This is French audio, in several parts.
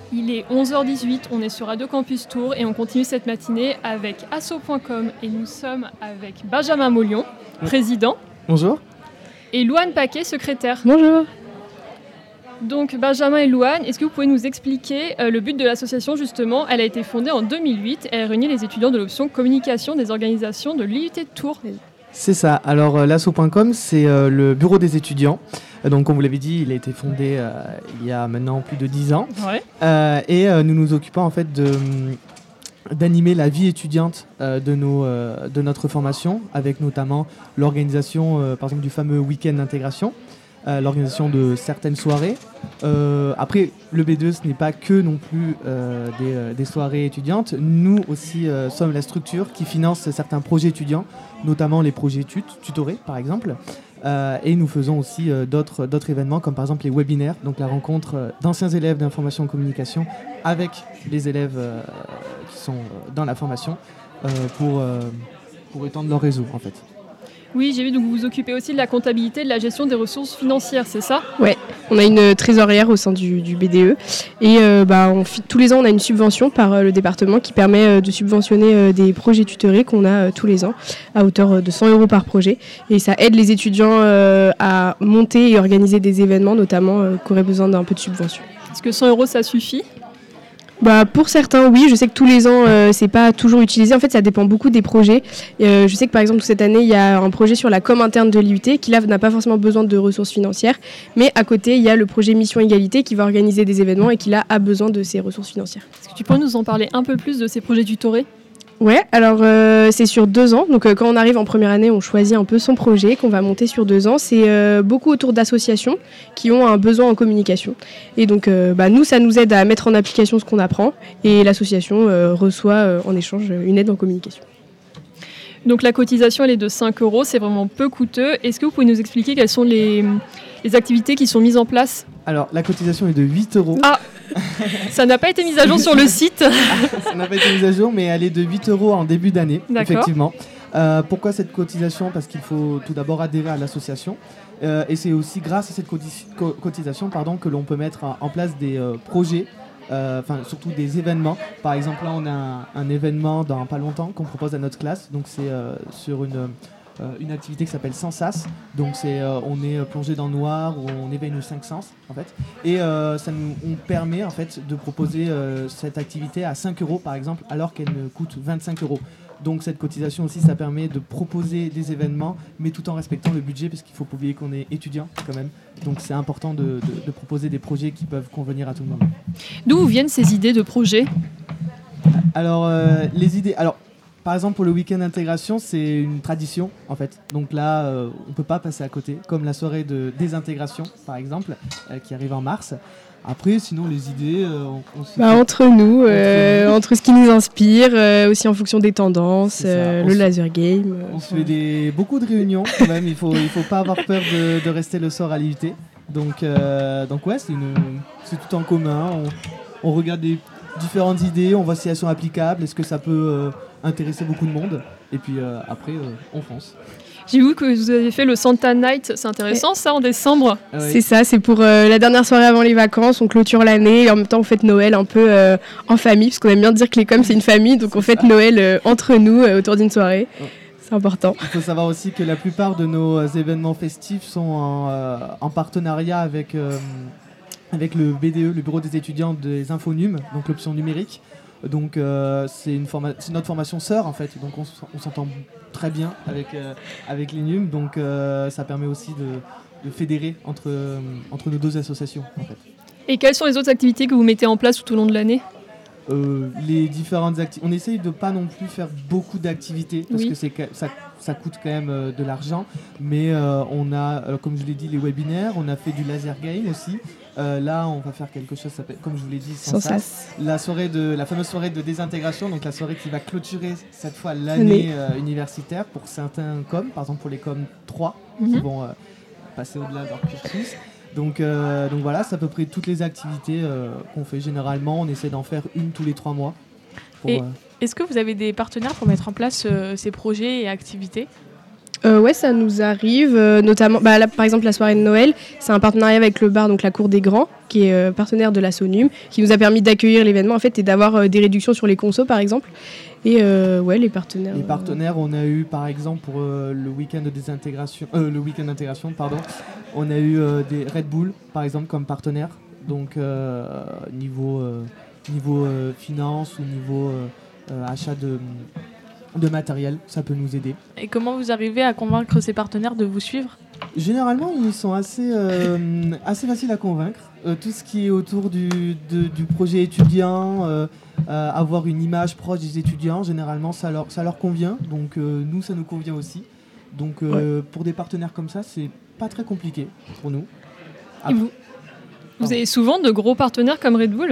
Il est 11h18, on est sur Radio Campus Tours et on continue cette matinée avec Asso.com et nous sommes avec Benjamin Maulion, président. Bonjour. Et Louane Paquet, secrétaire. Bonjour. Donc Benjamin et Louane, est-ce que vous pouvez nous expliquer le but de l'association justement? Elle a été fondée en 2008 et elle réunit les étudiants de l'option communication des organisations de l'IUT de Tours. C'est ça. Alors l'asso.com, c'est le bureau des étudiants. Donc comme vous l'avez dit, il a été fondé il y a maintenant plus de 10 ans. Ouais. Et nous nous occupons en fait d'animer la vie étudiante de notre formation, avec notamment l'organisation par exemple du fameux week-end d'intégration, l'organisation de certaines soirées. Après, le B2, ce n'est pas que non plus des soirées étudiantes. Nous aussi sommes la structure qui finance certains projets étudiants, notamment les projets tutorés par exemple. Et nous faisons aussi d'autres événements, comme par exemple les webinaires, donc la rencontre d'anciens élèves d'information et communication avec les élèves qui sont dans la formation pour étendre leur réseau en fait. Oui, j'ai vu, donc vous vous occupez aussi de la comptabilité, de la gestion des ressources financières, c'est ça? Ouais, on a une trésorière au sein du BDE et tous les ans on a une subvention par le département qui permet de subventionner des projets tutorés qu'on a tous les ans à hauteur de 100 € par projet, et ça aide les étudiants à monter et organiser des événements notamment qui auraient besoin d'un peu de subvention. Est-ce que 100 € ça suffit? Pour certains, oui. Je sais que tous les ans, c'est pas toujours utilisé. En fait, ça dépend beaucoup des projets. Je sais que par exemple, cette année, il y a un projet sur la com interne de l'IUT qui là n'a pas forcément besoin de ressources financières. Mais à côté, il y a le projet Mission Égalité qui va organiser des événements et qui là a besoin de ces ressources financières. Est-ce que tu pourrais nous en parler un peu plus de ces projets tutorés? Ouais, alors c'est sur 2 ans. Donc quand on arrive en première année, on choisit un peu son projet qu'on va monter sur 2 ans. C'est beaucoup autour d'associations qui ont un besoin en communication. Et donc nous, ça nous aide à mettre en application ce qu'on apprend. Et l'association reçoit en échange une aide en communication. Donc la cotisation, elle est de 5 €, c'est vraiment peu coûteux. Est-ce que vous pouvez nous expliquer quelles sont les activités qui sont mises en place? Alors la cotisation est de 8 €. Ah, ça n'a pas été mis à jour sur le site. Ça n'a pas été mis à jour, mais elle est de 8 € en début d'année, effectivement. Pourquoi cette cotisation? Parce qu'il faut tout d'abord adhérer à l'association. Et c'est aussi grâce à cette cotisation que l'on peut mettre en place des projets, surtout des événements. Par exemple, là, on a un événement dans pas longtemps qu'on propose à notre classe. Donc c'est sur une activité qui s'appelle Sans Sas. Donc on est plongé dans le noir, où on éveille nos 5 sens en fait. Et on permet en fait de proposer cette activité à 5 € par exemple, alors qu'elle ne coûte 25 €. Donc cette cotisation aussi, ça permet de proposer des événements, mais tout en respectant le budget, parce qu'il faut pas oublier qu'on est étudiant quand même. Donc c'est important de proposer des projets qui peuvent convenir à tout le monde. D'où viennent ces idées de projets? Alors les idées... Alors, par exemple, pour le week-end d'intégration, c'est une tradition, en fait. Donc là, on ne peut pas passer à côté, comme la soirée de désintégration, par exemple, qui arrive en mars. Après, sinon, les idées... entre nous, entre ce qui nous inspire, aussi en fonction des tendances, le laser game. On se fait beaucoup de réunions, quand même. Il faut pas avoir peur de rester le soir à l'IUT. Donc ouais, c'est tout en commun. On regarde des différentes idées, on voit si elles sont applicables, est-ce que ça peut intéresser beaucoup de monde, et puis après on fonce. J'ai vu que vous avez fait le Santa Night, c'est intéressant ça, en décembre. Oui. C'est ça, c'est pour la dernière soirée avant les vacances, on clôture l'année et en même temps on fête Noël un peu en famille, parce qu'on aime bien dire que l'école c'est une famille, donc on fête Noël entre nous autour d'une soirée. Oh. C'est important. Il faut savoir aussi que la plupart de nos événements festifs sont en partenariat avec le BDE, le bureau des étudiants des Infonum, donc l'option numérique. Donc c'est notre formation sœur en fait, donc on s'entend très bien avec les NUM, donc ça permet aussi de fédérer entre nos 2 associations en fait. Et quelles sont les autres activités que vous mettez en place tout au long de l'année? Les différentes activités. On essaye de pas non plus faire beaucoup d'activités parce que ça coûte quand même de l'argent, mais on a, comme je l'ai dit, les webinaires, on a fait du laser game aussi. Là, on va faire quelque chose, comme je vous l'ai dit, Sans Sas. La fameuse soirée de désintégration, donc la soirée qui va clôturer cette fois l'année universitaire pour certains coms, par exemple pour les coms 3 qui vont passer au-delà de leur cursus. Donc voilà, c'est à peu près toutes les activités qu'on fait généralement. On essaie d'en faire une tous les 3 mois. Et est-ce que vous avez des partenaires pour mettre en place ces projets et activités? Ouais, ça nous arrive, notamment, là, par exemple, la soirée de Noël, c'est un partenariat avec le bar, donc la Cour des Grands, qui est partenaire de la SONUM, qui nous a permis d'accueillir l'événement en fait, et d'avoir des réductions sur les consos, par exemple. Et ouais, les partenaires. Les partenaires, on a eu, par exemple, pour le week-end d'intégration, on a eu des Red Bull, par exemple, comme partenaire. Donc, niveau finance ou niveau achat de matériel, ça peut nous aider. Et comment vous arrivez à convaincre ces partenaires de vous suivre ? Généralement, ils sont assez faciles à convaincre. Tout ce qui est autour du projet étudiant, avoir une image proche des étudiants, généralement, ça leur convient. Donc, nous, ça nous convient aussi. Donc, pour des partenaires comme ça, c'est pas très compliqué pour nous. Et vous avez souvent de gros partenaires comme Red Bull ?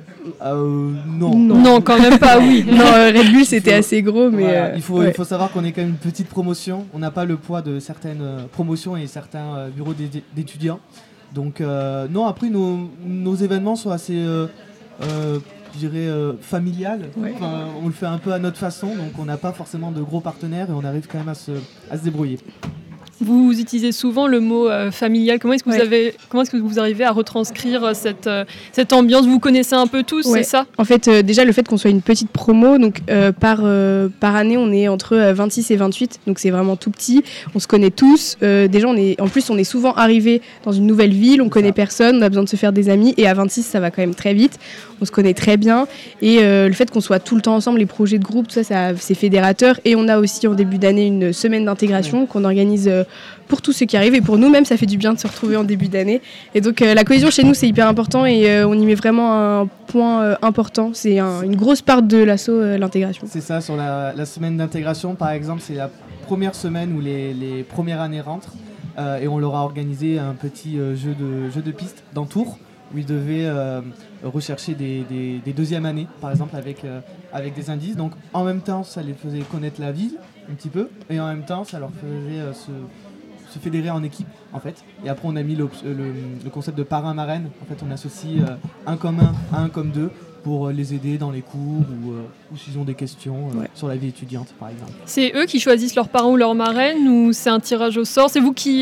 Non, quand même pas, oui. Non, Red Bull, c'était assez gros, mais... Voilà, il faut savoir qu'on est quand même une petite promotion. On n'a pas le poids de certaines promotions et certains bureaux d'étudiants. Donc, non, après, nos événements sont assez, je dirais, familiales. Ouais. Enfin, on le fait un peu à notre façon, donc on n'a pas forcément de gros partenaires et on arrive quand même à se débrouiller. Vous utilisez souvent le mot familial. Comment est-ce que vous arrivez à retranscrire cette ambiance ? Vous connaissez un peu tous, c'est ça ? En fait, déjà, le fait qu'on soit une petite promo, donc par année, on est entre 26 et 28, donc c'est vraiment tout petit. On se connaît tous. Déjà, on est souvent arrivé dans une nouvelle ville, on connaît personne, on a besoin de se faire des amis. Et à 26, ça va quand même très vite. On se connaît très bien. Et le fait qu'on soit tout le temps ensemble, les projets de groupe, tout ça, c'est fédérateur. Et on a aussi en début d'année une semaine d'intégration qu'on organise pour tous ceux qui arrivent. Et pour nous-mêmes, ça fait du bien de se retrouver en début d'année. Et donc, la cohésion chez nous, c'est hyper important et on y met vraiment un point important. C'est une grosse part de l'asso, l'intégration. C'est ça, sur la semaine d'intégration, par exemple, c'est la première semaine où les premières années rentrent. Et on leur a organisé un petit jeu de piste dans Tours, où ils devaient rechercher des deuxièmes années, par exemple, avec des indices. Donc, en même temps, ça les faisait connaître la ville, un petit peu, et en même temps, ça leur faisait se fédérer en équipe, en fait. Et après, on a mis le concept de parrain-marraine. En fait, on associe un comme un à un comme deux pour les aider dans les cours ou s'ils ont des questions sur la vie étudiante, par exemple. C'est eux qui choisissent leur parrain ou leur marraine, ou c'est un tirage au sort ? C'est vous qui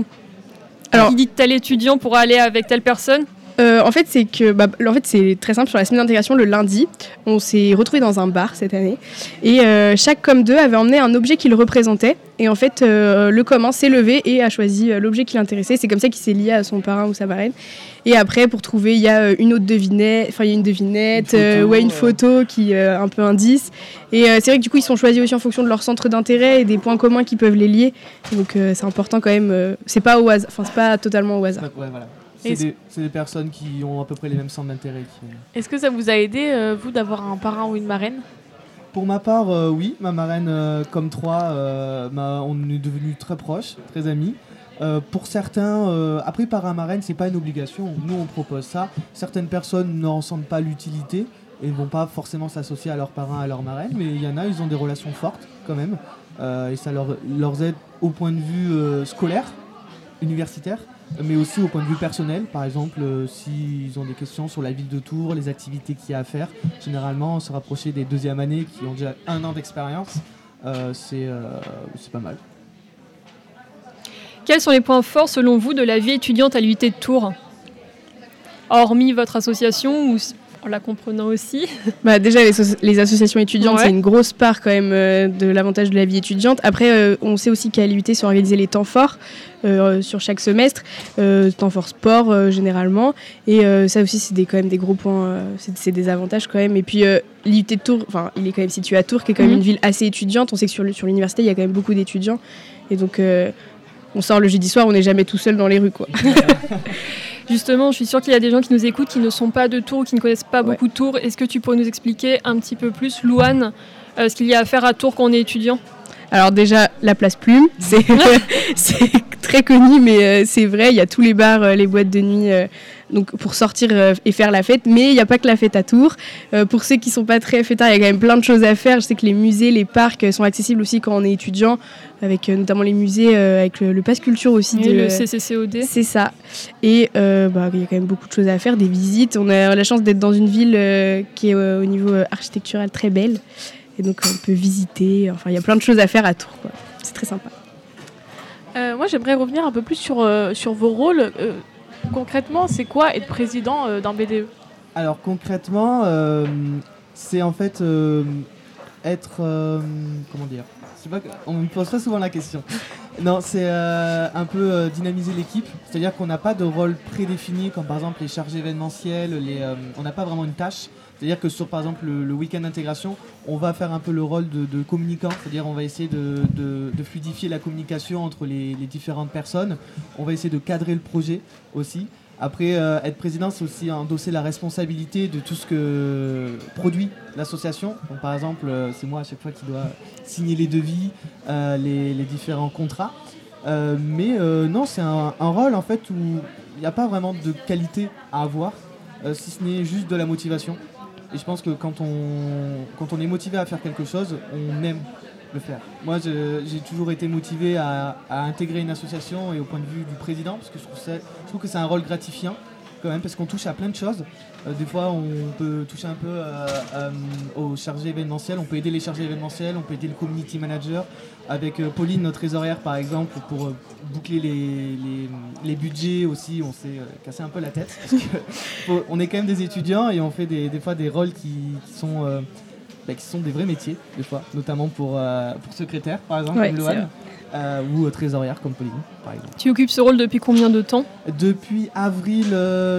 dites tel étudiant pour aller avec telle personne ? En fait, c'est très simple. Sur la semaine d'intégration, le lundi, on s'est retrouvés dans un bar cette année. Et chaque comme deux avait emmené un objet qui le représentait. Et en fait, le commun s'est levé et a choisi l'objet qui l'intéressait. C'est comme ça qu'il s'est lié à son parrain ou sa marraine. Et après, pour trouver, il y a une devinette, une photo qui est un peu indice. Et c'est vrai que du coup, ils sont choisis aussi en fonction de leur centre d'intérêt et des points communs qui peuvent les lier. Et donc, c'est important quand même. C'est pas au hasard. Enfin, c'est pas totalement au hasard. Ouais, voilà. C'est des personnes qui ont à peu près les mêmes centres d'intérêt. Est-ce que ça vous a aidé, vous, d'avoir un parrain ou une marraine ? Pour ma part, oui. Ma marraine, comme toi, on est devenus très proches, très amis. Pour certains, après parrain-marraine, c'est pas une obligation. Nous, on propose ça. Certaines personnes n'en sentent pas l'utilité et ne vont pas forcément s'associer à leur parrain, à leur marraine. Mais il y en a, ils ont des relations fortes quand même. Et ça leur aide au point de vue scolaire, universitaire, mais aussi au point de vue personnel. Par exemple, s'ils ont des questions sur la ville de Tours, les activités qu'il y a à faire, généralement se rapprocher des deuxièmes années qui ont déjà 1 an d'expérience, c'est pas mal. Quels sont les points forts selon vous de la vie étudiante à l'UIT de Tours ? Hormis votre association ou en la comprenant aussi. Déjà, les associations étudiantes, c'est une grosse part quand même de l'avantage de la vie étudiante. Après, on sait aussi qu'à l'UIT sont organisés les temps forts sur chaque semestre, temps fort sport généralement. Et ça aussi, c'est quand même des gros points, c'est des avantages quand même. Et puis, l'UIT de Tours, il est quand même situé à Tours, qui est quand même une ville assez étudiante. On sait que sur l'université, il y a quand même beaucoup d'étudiants. Et donc, on sort le jeudi soir, on n'est jamais tout seul dans les rues, quoi. Justement, je suis sûre qu'il y a des gens qui nous écoutent qui ne sont pas de Tours, qui ne connaissent pas beaucoup Tours. Est-ce que tu pourrais nous expliquer un petit peu plus, Louane, ce qu'il y a à faire à Tours quand on est étudiant ? Alors déjà, la place Plume, c'est très connu, mais c'est vrai, il y a tous les bars, les boîtes de nuit donc pour sortir et faire la fête. Mais il n'y a pas que la fête à Tours. Pour ceux qui ne sont pas très fêtards, il y a quand même plein de choses à faire. Je sais que les musées, les parcs sont accessibles aussi quand on est étudiant, avec notamment les musées, avec le Pass Culture aussi. Et le CCCOD. C'est ça. Et il y a quand même beaucoup de choses à faire, des visites. On a la chance d'être dans une ville qui est au niveau architectural très belle. Et donc on peut visiter, il y a plein de choses à faire à Tours, quoi. C'est très sympa. Moi, j'aimerais revenir un peu plus sur vos rôles. Concrètement, c'est quoi être président d'un BDE ? Alors concrètement, c'est en fait être... comment dire ? On me pose très souvent la question. Non, c'est un peu dynamiser l'équipe. C'est-à-dire qu'on n'a pas de rôle prédéfini, comme par exemple les chargés événementiels. On n'a pas vraiment une tâche. C'est-à-dire que sur par exemple le week-end d'intégration, on va faire un peu le rôle de communicant. C'est-à-dire on va essayer de fluidifier la communication entre les différentes personnes. On va essayer de cadrer le projet aussi. Après, être président, c'est aussi endosser la responsabilité de tout ce que produit l'association. Donc, par exemple, c'est moi à chaque fois qui dois signer les devis, les différents contrats. Mais non, c'est un rôle en fait où il n'y a pas vraiment de qualité à avoir, si ce n'est juste de la motivation. Et je pense que quand on est motivé à faire quelque chose, on aime le faire. Moi, j'ai toujours été motivé à intégrer une association et au point de vue du président, parce que je trouve que c'est un rôle gratifiant quand même, parce qu'on touche à plein de choses. Des fois, on peut toucher un peu aux chargés événementiels, on peut aider les chargés événementiels, on peut aider le community manager. Avec Pauline, notre trésorière par exemple, pour boucler les budgets aussi, on s'est cassé un peu la tête. Parce que, on est quand même des étudiants et on fait des fois des rôles qui sont des vrais métiers, des fois, notamment pour secrétaire, par exemple, comme Loane, ou trésorière, comme Pauline, par exemple. Tu occupes ce rôle depuis combien de temps ? Depuis avril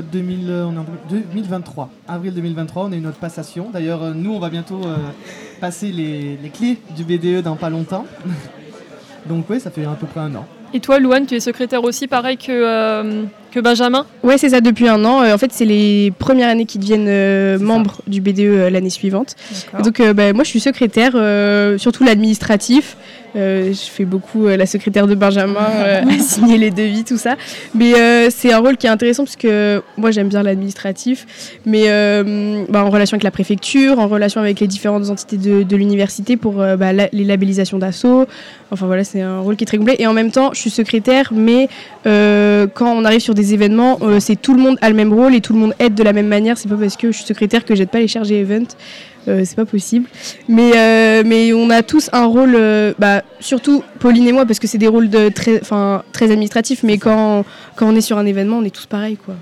2023. Avril 2023, on a eu notre passation. D'ailleurs, nous, on va bientôt passer les clés du BDE dans pas longtemps. Donc oui, ça fait à peu près 1 an. Et toi, Louane, tu es secrétaire aussi, pareil que Benjamin ? Ouais, c'est ça, depuis 1 an. En fait, c'est les premières années qui deviennent membres du BDE l'année suivante. Donc, moi, je suis secrétaire, surtout l'administratif. Je fais beaucoup la secrétaire de Benjamin, à signer les devis, tout ça. Mais c'est un rôle qui est intéressant parce que moi, j'aime bien l'administratif. Mais en relation avec la préfecture, en relation avec les différentes entités de l'université pour les labellisations d'assaut. Enfin voilà, c'est un rôle qui est très complet. Et en même temps, je suis secrétaire, mais quand on arrive sur des événements, c'est tout le monde a le même rôle et tout le monde aide de la même manière. C'est pas parce que je suis secrétaire que j'aide pas les chargés event. C'est pas possible. Mais on a tous un rôle, surtout Pauline et moi, parce que c'est des rôles très administratifs, mais quand on est sur un événement, on est tous pareils, quoi.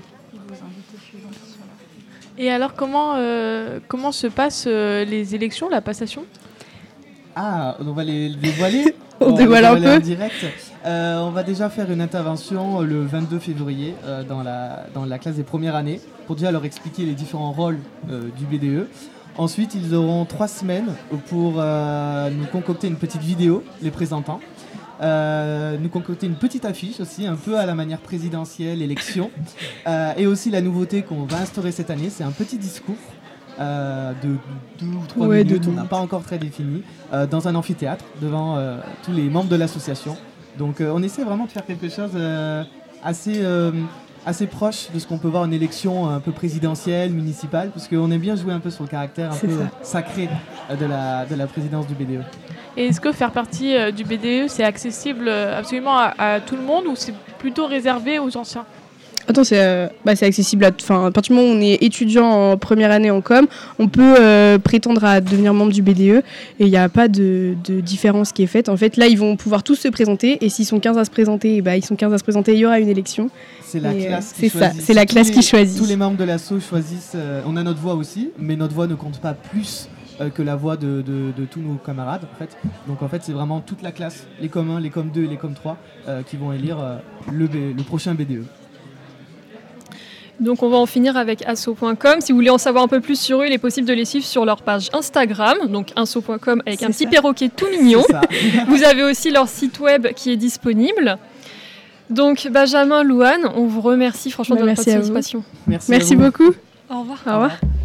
Et alors, comment se passent les élections, la passation ? Ah, on va les dévoiler. On dévoile un peu. En direct. On va déjà faire une intervention le 22 février dans la classe des premières années pour déjà leur expliquer les différents rôles du BDE. Ensuite, ils auront 3 semaines pour nous concocter une petite vidéo les présentant. Nous concocter une petite affiche aussi, un peu à la manière présidentielle, élection. Et aussi la nouveauté qu'on va instaurer cette année, c'est un petit discours de 2 ou 3 minutes, on n'a pas encore très défini, dans un amphithéâtre devant tous les membres de l'association. Donc on essaie vraiment de faire quelque chose assez proche de ce qu'on peut voir en élection un peu présidentielle, municipale, parce qu'on aime bien jouer un peu sur le caractère un peu sacré de la présidence du BDE. Et est-ce que faire partie du BDE, c'est accessible absolument à tout le monde ou c'est plutôt réservé aux anciens ? Attends, c'est accessible à partir du moment où on est étudiant en première année en com, on peut prétendre à devenir membre du BDE et il n'y a pas de différence qui est faite. En fait, là, ils vont pouvoir tous se présenter et s'ils sont 15 à se présenter, ils sont 15 à se présenter, il y aura une élection. C'est la classe qui choisit. C'est la classe qui choisit. Tous les membres de l'asso choisissent, on a notre voix aussi, mais notre voix ne compte pas plus que la voix de tous nos camarades en fait. Donc en fait c'est vraiment toute la classe, les com 1, les com 2 et les com 3 qui vont élire le prochain BDE. Donc on va en finir avec asso.com. Si vous voulez en savoir un peu plus sur eux, il est possible de les suivre sur leur page Instagram, donc asso.com avec un petit perroquet tout mignon. Vous avez aussi leur site web qui est disponible. Donc Benjamin, Louane, on vous remercie franchement de votre participation. Merci beaucoup. Au revoir. Au revoir.